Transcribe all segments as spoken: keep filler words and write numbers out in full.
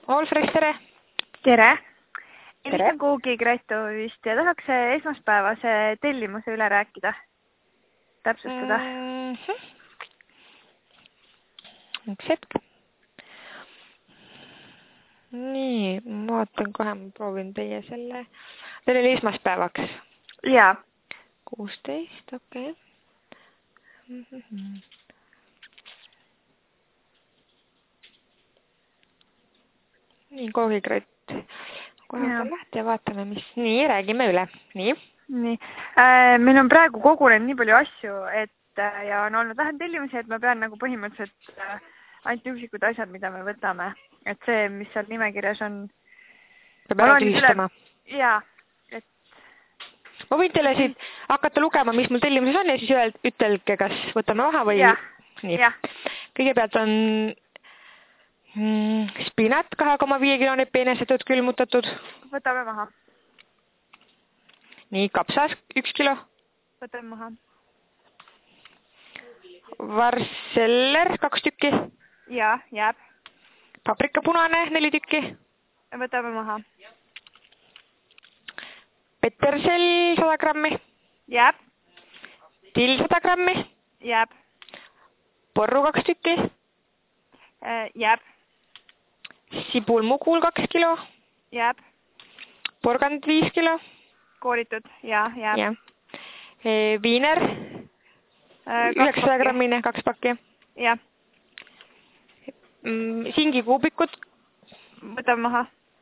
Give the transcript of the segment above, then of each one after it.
Olfresh, tere! Tere! Tere! Elistan Kuugi Gretovist ja tahaks esmaspäevase tellimuse üle rääkida. Täpsustada. Mm-hmm. Üks hetk. Nii, ma vaatan kohe, ma proovin teie selle. Teil oli esmaspäevaks? Jaa. kuusteist, okei. Okay. Mm-hmm. Nii, koogikrat. Kohe on lähti ja vaatame, mis. Nii, räägime üle. Nii. Nii. Äh, meil on praegu kogunenud nii palju asju, et äh, ja on olnud vähem tellimusi, et ma pean nagu põhimõtteliselt äh, ainult üksikud asjad, mida me võtame. Et see, mis seal nimekirjas on. Peab ära tühistama. Jaa. Et... Ma võin teile siit hakata lugema, mis mul tellimuses on ja siis öelda, ütelge, kas võtame maha või... Ja. Nii. Ja. Kõigepealt on mm, spinat kahe koma viie kilone peenesetud külmutatud. Võtame maha. Nii, kapsas üks kilo. Võtame maha. Varseller kaks tükki. Jaa, jääb. Paprika punane neli tükki. Võtame maha. Petersel sada grammi. Jääb. Till sada grammi. Jääb. Porru kaks tükki. Jääb. Sibul mugul kaks kilo. Jääb. Porgand viis kilo. Kooritud, jaa, jääb. Ja. E, viiner. üheksasada grammine, kaks pakki. Jah. Mm, singikuubikud. Võtame maha.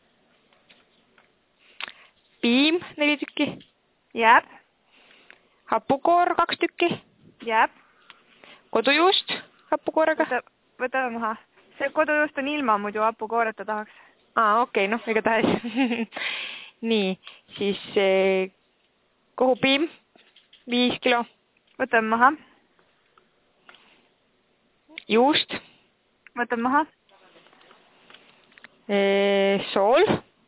Piim neli tükki. Jääb. Hapukoor kaks tükki. Jääb. Kodujuust hapukoorega. Võta, võtame maha. See kodujuust on ilma, muidu hapukooreta tahaks. Aa, okei, okay, noh, ega tahes. Nii, siis eh, kohupiim viis kilo. Võtame maha. Juust. Võtame maha. E, sool.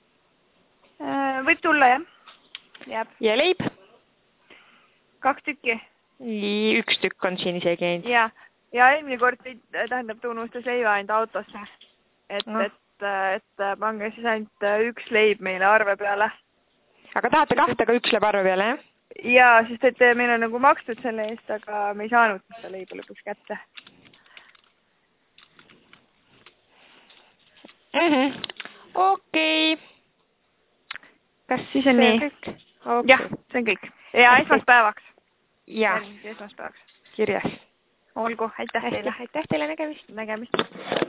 Võib tulla, jah. Jääb. Ja leib. Kaks tükki. Üks tükk on siin isegi ainult. Ja, ja eelmine kord tähendab tunnustas leiva ainult autosse. Et, no. et, et pange siis ainult üks leib meile arve peale. Aga tahate kahte ka üks leib arve peale, jah? Ja, sest et meil on nagu makstud selle eest, aga me ei saanud seda leiba lõpuks kätte. Mm-hmm. Okei. Okay. Kas siis on nii? Okay. Jah, see on kõik. Ja esmaspäevaks. Ja. Esmaspäevaks. Kirjas. Olgu, aitäh teile. Aitäh teile, nägemist. Nägemist.